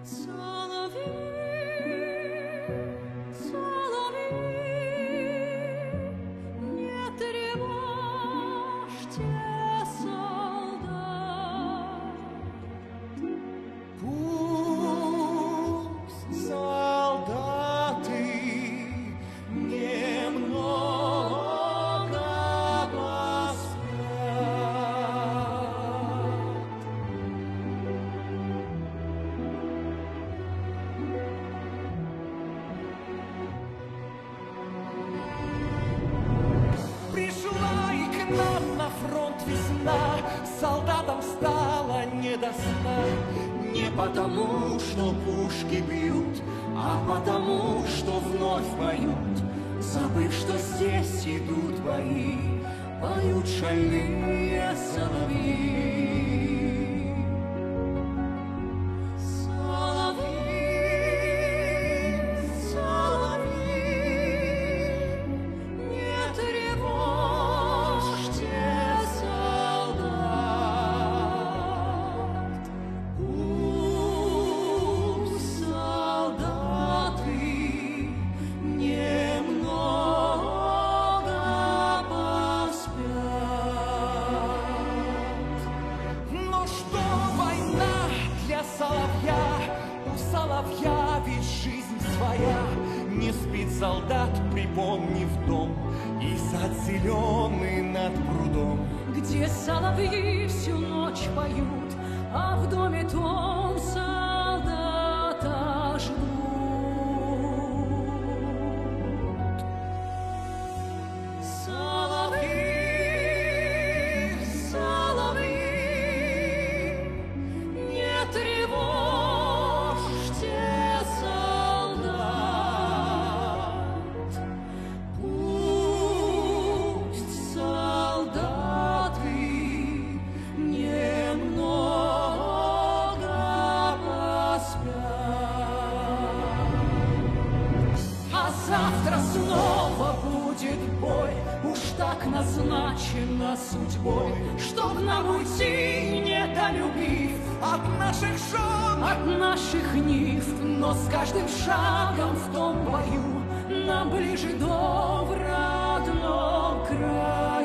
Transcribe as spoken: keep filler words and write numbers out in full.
Солдатам стало не до сна. Не потому, что пушки бьют, а потому, что вновь поют. Забыв, что здесь идут бои, поют шальные соловьи. Соловья ведь жизнь своя, не спит солдат, припомнив дом, и сад зеленый над прудом, где соловьи всю ночь поют, а в доме том солдата ждут. Соловьи, соловьи, не тревожь. Завтра снова будет бой, уж так назначено судьбой, чтоб нам уйти, недолюбив от наших жен, от наших нив. Но с каждым шагом в том бою нам ближе дом в родном краю.